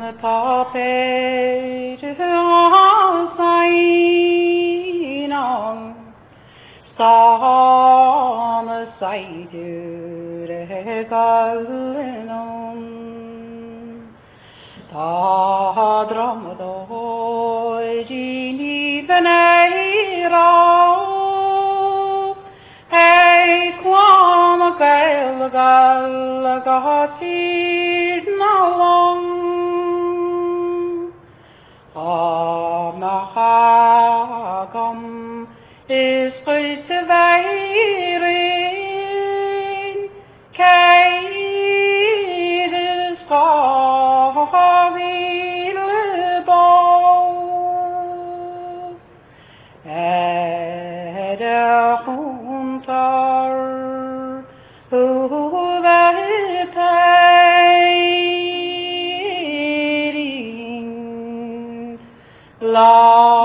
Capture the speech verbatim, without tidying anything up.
tapet sign Samme seidur gallenom Ta dramdoi gini veneira Ei quam gael gal gatir nalong Amahagam is goed te weiren, kijk de schawielbouw. De hunter, hoe wij tijden, la